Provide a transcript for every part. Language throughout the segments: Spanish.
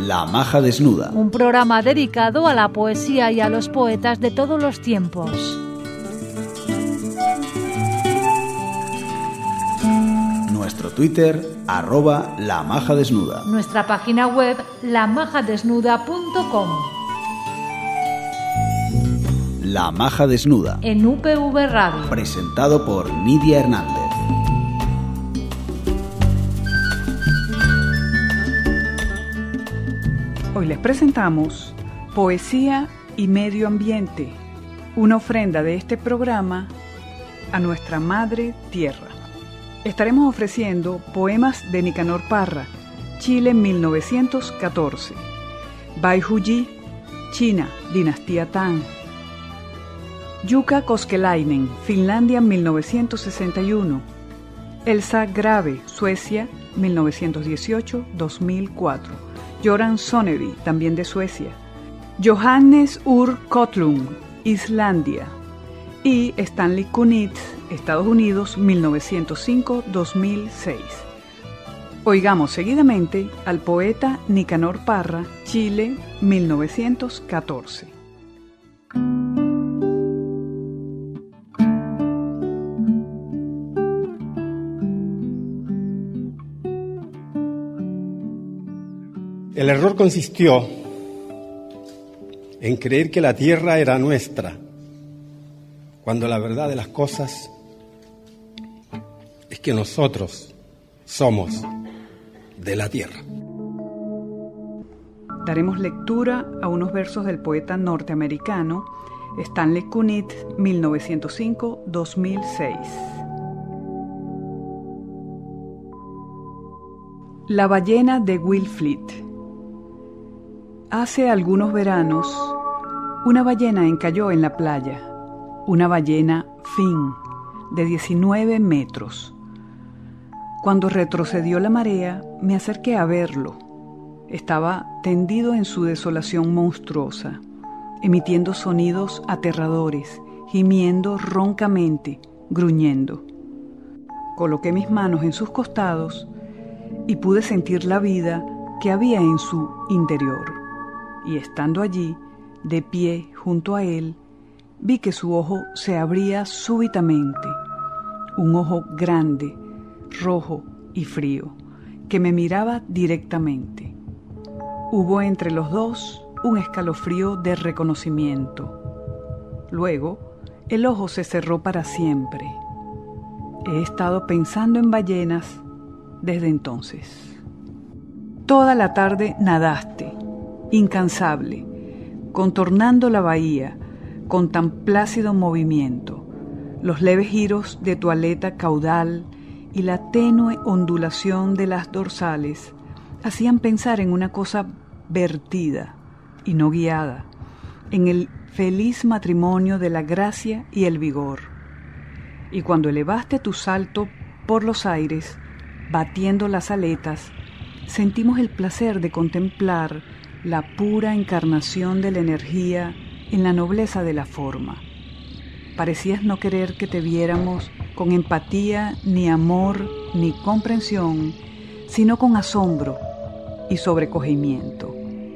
La Maja Desnuda. Un programa dedicado a la poesía y a los poetas de todos los tiempos. Nuestro Twitter, @lamajadesnuda. Nuestra página web, lamajadesnuda.com. La Maja Desnuda. En UPV Radio. Presentado por Nidia Hernández. Hoy les presentamos Poesía y Medio Ambiente, una ofrenda de este programa a nuestra Madre Tierra. Estaremos ofreciendo poemas de Nicanor Parra, Chile 1914, Bai Huji, China, dinastía Tang, Jukka Koskelainen, Finlandia 1961, Elsa Grave, Suecia 1918-2004, Göran Sonnevi, también de Suecia, Johannes Ur Kotlung, Islandia, y Stanley Kunitz, Estados Unidos, 1905-2006. Oigamos seguidamente al poeta Nicanor Parra, Chile, 1914. El error consistió en creer que la tierra era nuestra, cuando la verdad de las cosas es que nosotros somos de la tierra. Daremos lectura a unos versos del poeta norteamericano Stanley Kunitz, 1905-2006. La ballena de Will Fleet. Hace algunos veranos, una ballena encalló en la playa, una ballena fin, de 19 metros. Cuando retrocedió la marea, me acerqué a verlo. Estaba tendido en su desolación monstruosa, emitiendo sonidos aterradores, gimiendo roncamente, gruñendo. Coloqué mis manos en sus costados y pude sentir la vida que había en su interior. Y estando allí, de pie junto a él, vi que su ojo se abría súbitamente, un ojo grande, rojo y frío, que me miraba directamente. Hubo entre los dos un escalofrío de reconocimiento. Luego, el ojo se cerró para siempre. He estado pensando en ballenas desde entonces. Toda la tarde nadaste, incansable, contornando la bahía con tan plácido movimiento. Los leves giros de tu aleta caudal y la tenue ondulación de las dorsales hacían pensar en una cosa vertida y no guiada, en el feliz matrimonio de la gracia y el vigor. Y cuando elevaste tu salto por los aires, batiendo las aletas, sentimos el placer de contemplar la pura encarnación de la energía en la nobleza de la forma. Parecías no querer que te viéramos con empatía, ni amor, ni comprensión, sino con asombro y sobrecogimiento.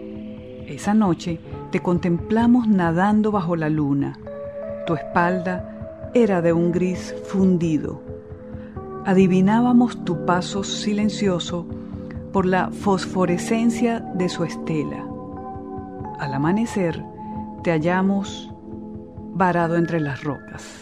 Esa noche te contemplamos nadando bajo la luna. Tu espalda era de un gris fundido. Adivinábamos tu paso silencioso por la fosforescencia de su estela. Al amanecer, te hallamos varado entre las rocas.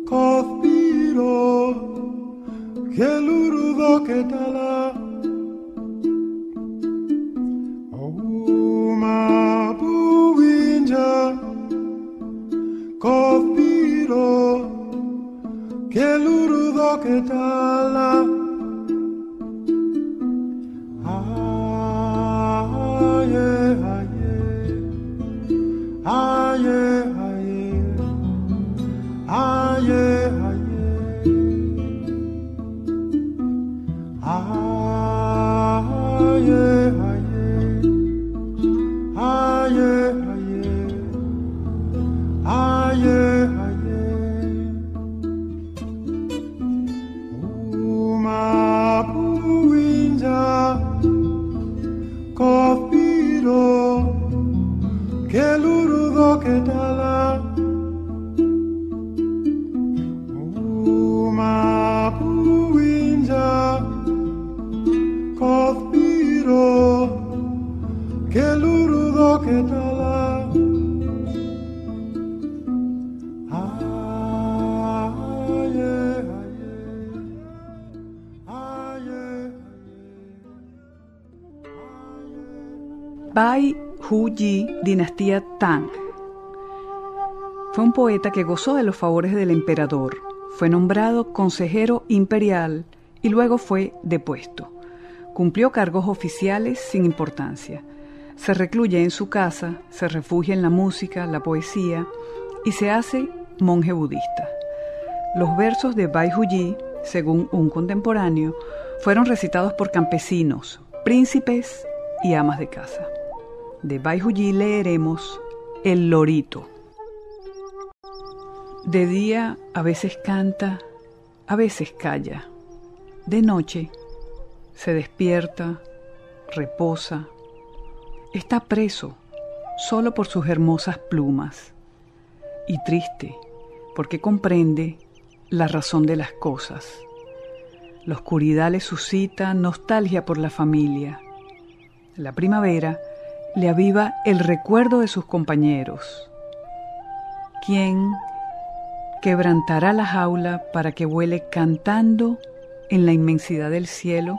Kothbiro Kelurudo Ketala Ouma Buwinja Kothbiro Kelurudo Ketala Bai Hu-yi, dinastía Tang. Fue un poeta que gozó de los favores del emperador. Fue nombrado consejero imperial y luego fue depuesto. Cumplió cargos oficiales sin importancia. Se recluye en su casa, se refugia en la música, la poesía y se hace monje budista. Los versos de Bai Hu-yi, según un contemporáneo, fueron recitados por campesinos, príncipes y amas de casa. De Bai Hu-yi leeremos El lorito. De día a veces canta, a veces calla. De noche se despierta, reposa. Está preso solo por sus hermosas plumas y triste porque comprende la razón de las cosas. La oscuridad le suscita nostalgia por la familia. La primavera le aviva el recuerdo de sus compañeros. ¿Quién quebrantará la jaula para que vuele cantando en la inmensidad del cielo?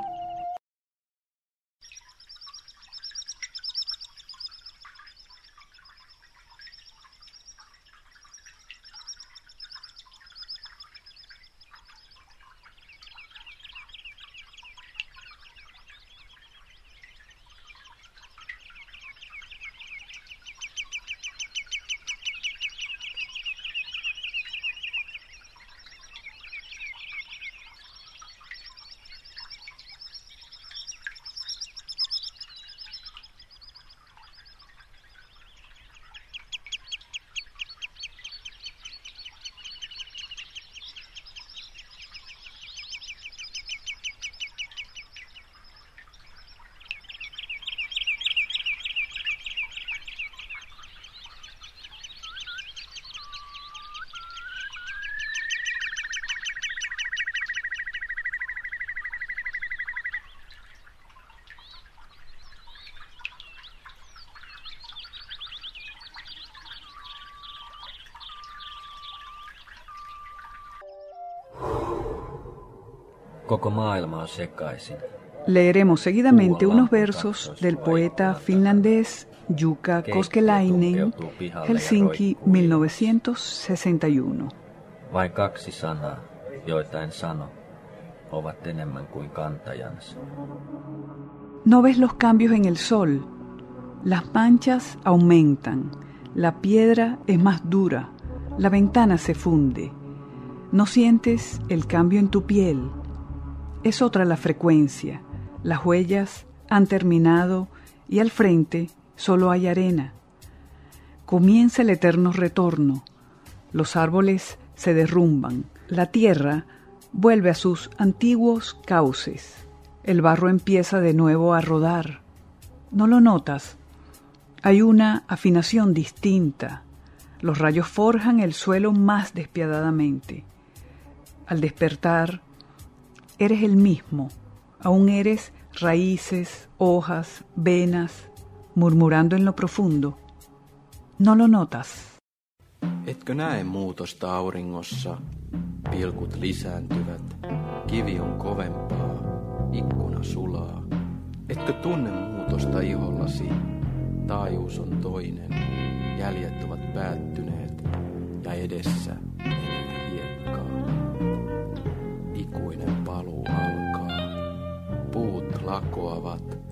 Koko maailma on sekaisin. Leeremos seguidamente unos versos del poeta finlandés Jukka Koskelainen, Helsinki, 1961. Vain 2 sanaa, joita en sano, ovat enemmän kuin kantajansa. No ves los cambios en el sol. Las manchas aumentan. La piedra es más dura. La ventana se funde. No sientes el cambio en tu piel. Es otra la frecuencia. Las huellas han terminado y al frente solo hay arena. Comienza el eterno retorno. Los árboles se derrumban. La tierra vuelve a sus antiguos cauces. El barro empieza de nuevo a rodar. ¿No lo notas? Hay una afinación distinta. Los rayos forjan el suelo más despiadadamente. Al despertar, eres el mismo. Aún eres raíces, hojas, venas, murmurando en lo profundo. ¿No lo notas? Etkö näe muutosta auringossa? Pilkut lisääntyvät, kivi on kovempaa, ikkuna sulaa. Etkö tunne muutosta ihollasi? Taajuus on toinen, jäljet ovat päättyneet ja edessä menee hiekkaa. Ikuinen paluu alkaa, puut lakoavat.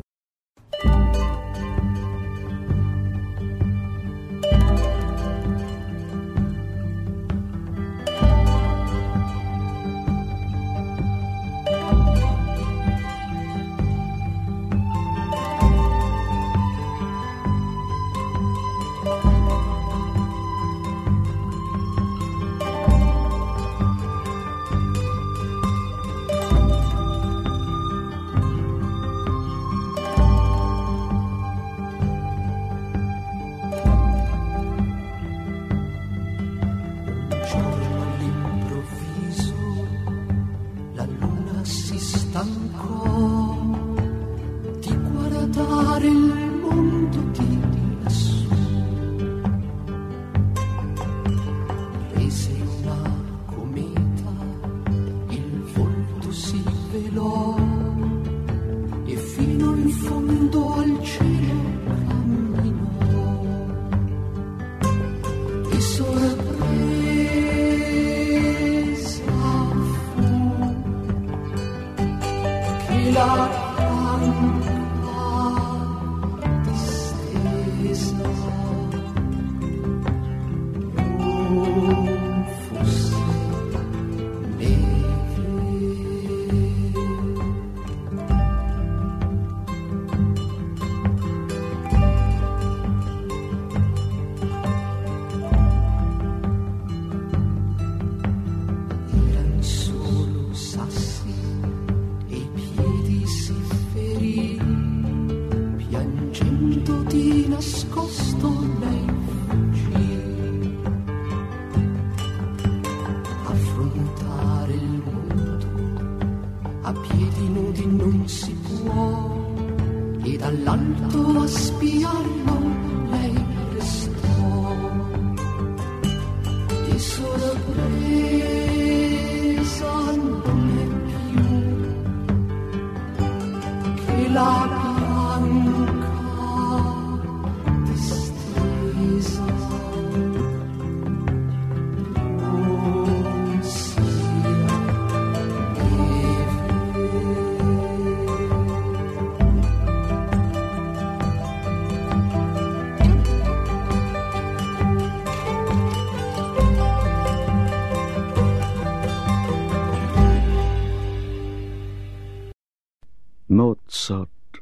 Mozart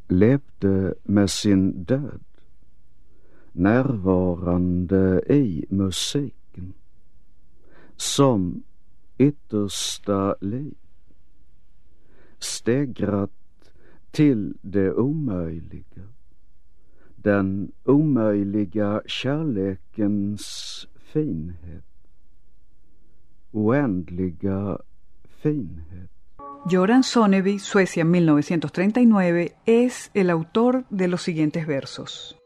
levde med sin död, närvarande i musiken, som yttersta liv, stegrat till det omöjliga, den omöjliga kärlekens finhet, oändliga finhet. Göran Sonnevi, Suecia 1939, es el autor de los siguientes versos.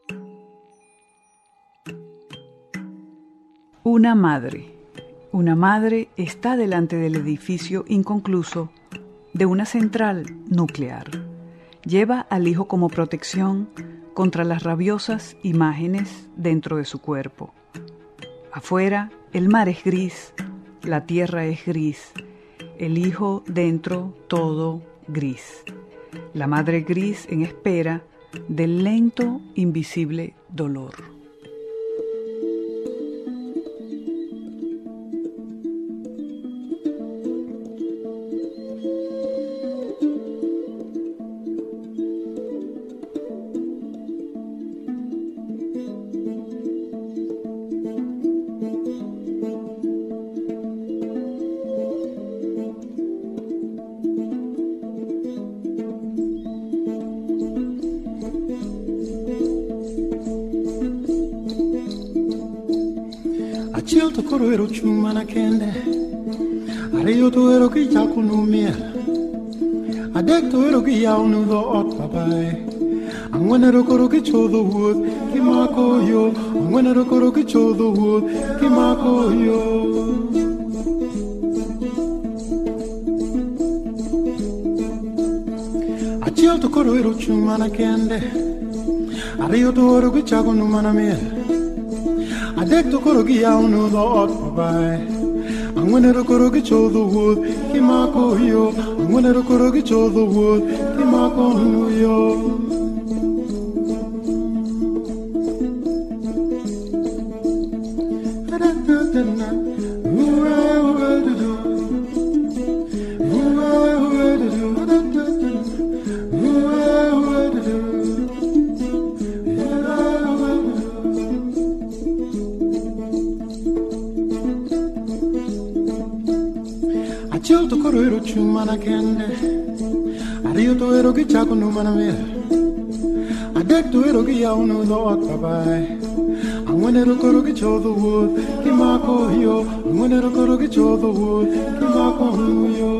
Una madre está delante del edificio inconcluso de una central nuclear. Lleva al hijo como protección contra las rabiosas imágenes dentro de su cuerpo. Afuera, el mar es gris, la tierra es gris, el hijo dentro, todo gris. La madre gris en espera del lento, invisible dolor. Chilto koro ero chumana kende Areyo to ero ki yaku no miel Adek to ero ki yau no do ot papai Angwenero koro ki chodo wood, ki mako yo. Angwenero koro ki chodo wood, ki mako yo. Achio to koro ero chumana kende. Ario to oro ki chago no mana miel. Adek to koro ki yao no do ot pabai. Angwenero koro ki chodo wood, ki mako yo. Angwenero koro ki chodo wood, ki mako no yo. Achio to koro ero chumana kende. Ario to ero ki chago no mana miel. Adek to ero ki yao no do ot pabai. Angwenero koro ki chodo wood, ki mako yo. Angwenero koro ki chodo wood, ki mako yo.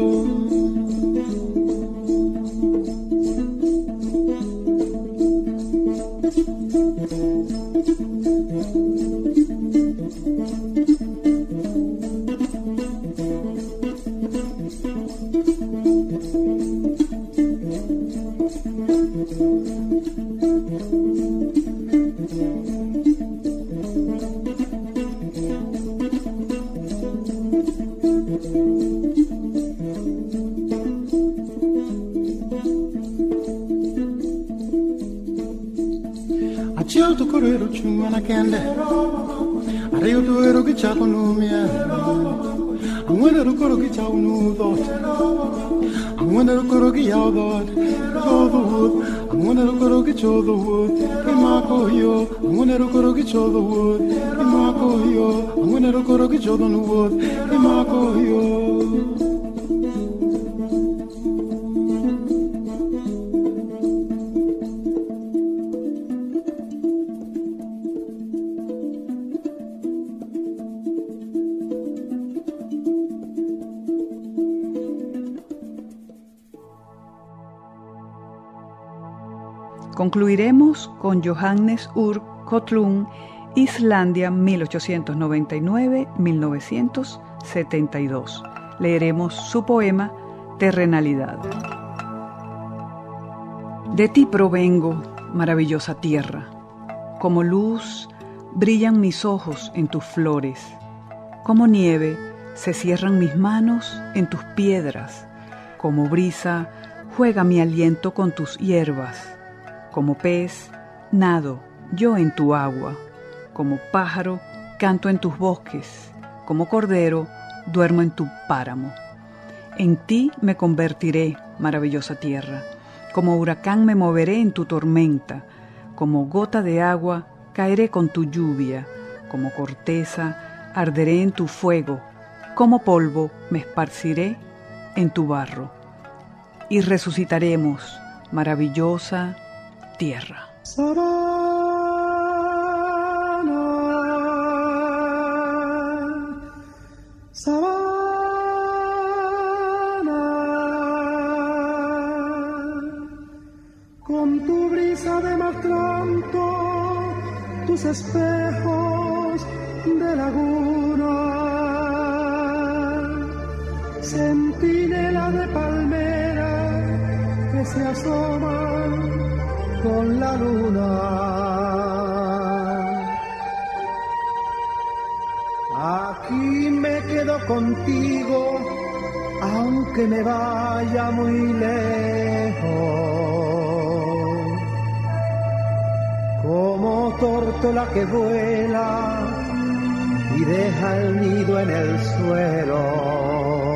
Achio to koro ero chumana kende. Ario to ero ki chago no miel. Angwenero koro ki chago no dot. Angwenero koro ki yao dot. Chodo wood. Angwenero koro ki chodo wood, ki mako yo. Angwenero koro ki chodo wood, ki mako yo. Angwenero koro ki chodo no wood, ki mako yo. Concluiremos con Johannes Ur Kotlung, Islandia, 1899-1972. Leeremos su poema Terrenalidad. De ti provengo, maravillosa tierra. Como luz brillan mis ojos en tus flores. Como nieve se cierran mis manos en tus piedras. Como brisa juega mi aliento con tus hierbas. Como pez, nado yo en tu agua. Como pájaro, canto en tus bosques. Como cordero, duermo en tu páramo. En ti me convertiré, maravillosa tierra. Como huracán me moveré en tu tormenta. Como gota de agua, caeré con tu lluvia. Como corteza, arderé en tu fuego. Como polvo, me esparciré en tu barro. Y resucitaremos, maravillosa tierra. Con tu brisa de matranto, tus espejos de laguna, centinela de palmera que se asoman con la luna. Aquí me quedo contigo, aunque me vaya muy lejos. Como tórtola que vuela y deja el nido en el suelo.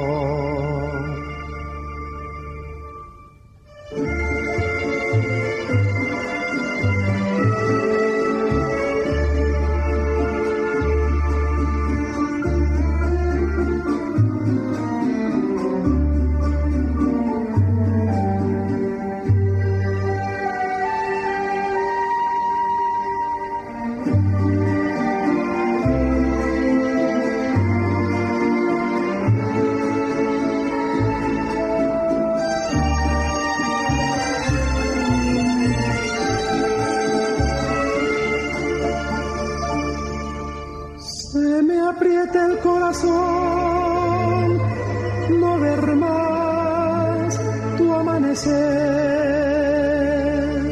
ser,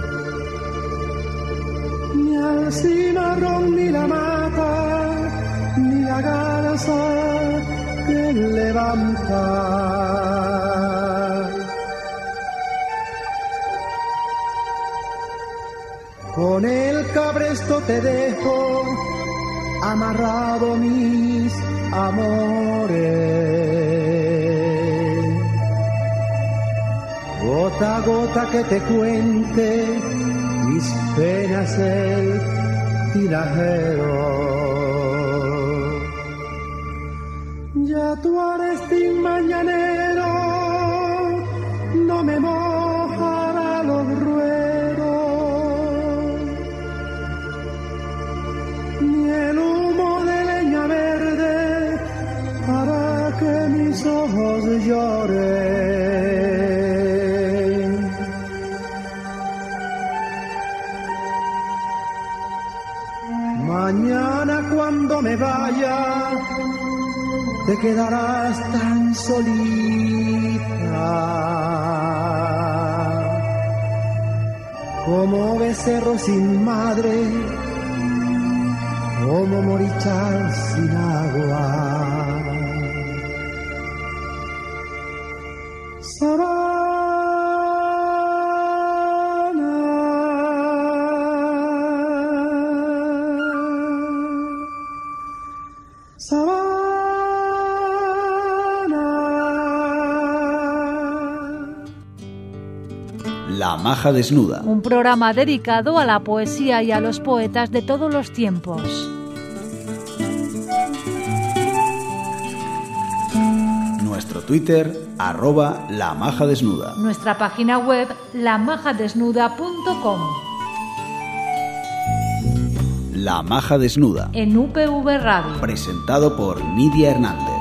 ni al cimarrón, ni la mata, ni la garza que levanta. Con el cabresto te dejo amarrado mis amores. Gota a gota que te cuente mis penas el tinajero. Ya tu arestín mañanero no me mojará los ruedos, ni el humo de leña verde hará que mis ojos lloren. Mañana cuando me vaya te quedarás tan solita como becerro sin madre, como morichal sin agua. La Maja Desnuda. Un programa dedicado a la poesía y a los poetas de todos los tiempos. Nuestro Twitter, @lamajadesnuda. Nuestra página web, lamajadesnuda.com. La Maja Desnuda. En UPV Radio. Presentado por Nidia Hernández.